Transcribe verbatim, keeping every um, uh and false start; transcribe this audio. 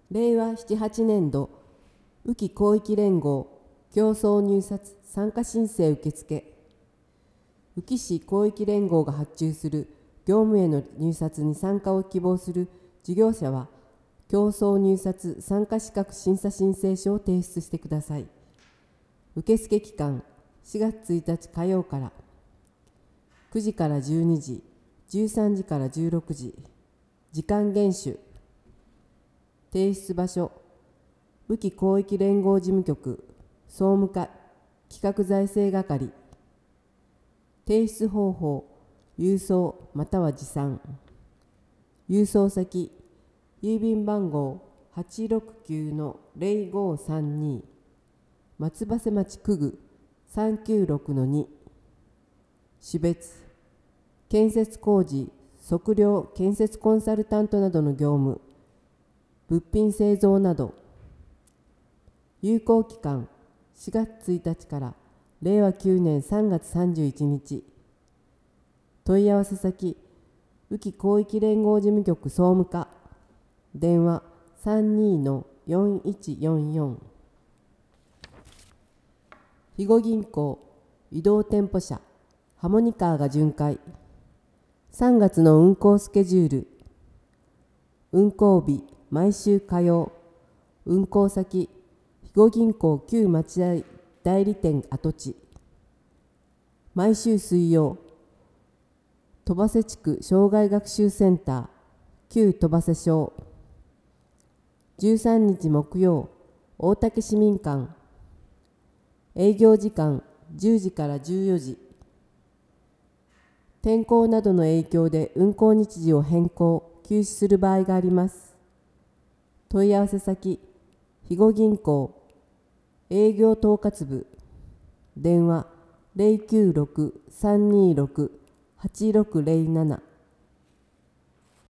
れいわななはちねん度宇城広域連合競争入札参加申請受付。宇城市広域連合が発注する業務への入札に参加を希望する事業者は、競争入札参加資格審査申請書を提出してください。受付期間しがつついたち火曜からくじからじゅうにじ、じゅうさんじからじゅうろくじ、時間厳守。提出場所、宇城広域連合事務局総務課企画財政係。提出方法、郵送または持参。郵送先、郵便番号 はちろくきゅうのぜろごさんに 松葉瀬町区具 さんきゅうろくのに。種別、建設工事、測量建設コンサルタントなどの業務、物品製造など。有効期間しがつついたちかられいわきゅうねんさんがつさんじゅういちにち。問い合わせ先、宇城広域連合事務局総務課。電話 さんにーのよんいちよんよん。肥後銀行移動店舗車ハモニカーが巡回。さんがつの運行スケジュール。運行日毎週火曜。運行先、肥後銀行旧町台代理店跡地。毎週水曜、戸瀬地区障害学習センター旧戸瀬小。じゅうさんにち木曜、大竹市民館。営業時間じゅうじからじゅうよじ。天候などの影響で運行日時を変更・休止する場合があります。問い合わせ先、肥後銀行営業統括部。電話 ぜろきゅうろく さんにーろく はちろくぜろなな。